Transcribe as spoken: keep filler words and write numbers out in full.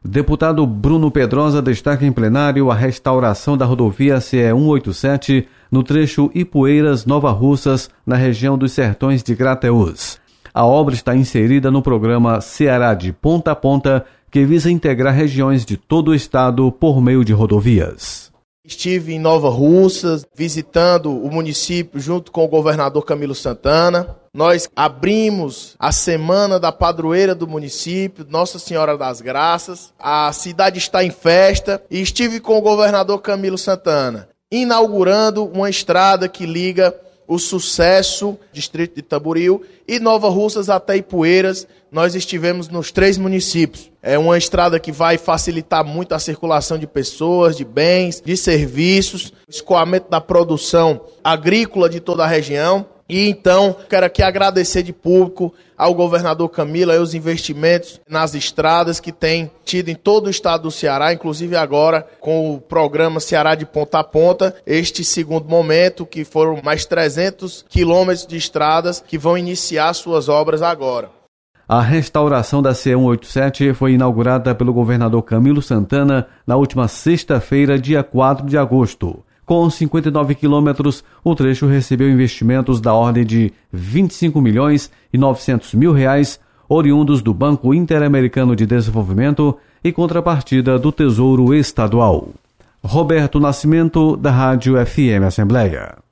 Deputado Bruno Pedrosa destaca em plenário a restauração da rodovia C E cento e oitenta e sete no trecho Ipueiras-Nova Russas, na região dos Sertões de Grateús. A obra está inserida no programa Ceará de Ponta a Ponta, que visa integrar regiões de todo o estado por meio de rodovias. Estive em Nova Russas, visitando o município junto com o governador Camilo Santana. Nós abrimos a semana da padroeira do município, Nossa Senhora das Graças. A cidade está em festa e estive com o governador Camilo Santana, inaugurando uma estrada que liga o Sucesso, distrito de Tamboril, e Nova Russas até Ipueiras. Nós estivemos nos três municípios. É uma estrada que vai facilitar muito a circulação de pessoas, de bens, de serviços, escoamento da produção agrícola de toda a região. E então, quero aqui agradecer de público ao governador Camilo e os investimentos nas estradas que tem tido em todo o estado do Ceará, inclusive agora com o programa Ceará de Ponta a Ponta, este segundo momento, que foram mais trezentos quilômetros de estradas que vão iniciar suas obras agora. A restauração da C E cento e oitenta e sete foi inaugurada pelo governador Camilo Santana na última sexta-feira, dia quatro de agosto. Com cinquenta e nove quilômetros, o trecho recebeu investimentos da ordem de vinte e cinco milhões e novecentos mil reais, oriundos do Banco Interamericano de Desenvolvimento e contrapartida do Tesouro Estadual. Roberto Nascimento, da Rádio F M Assembleia.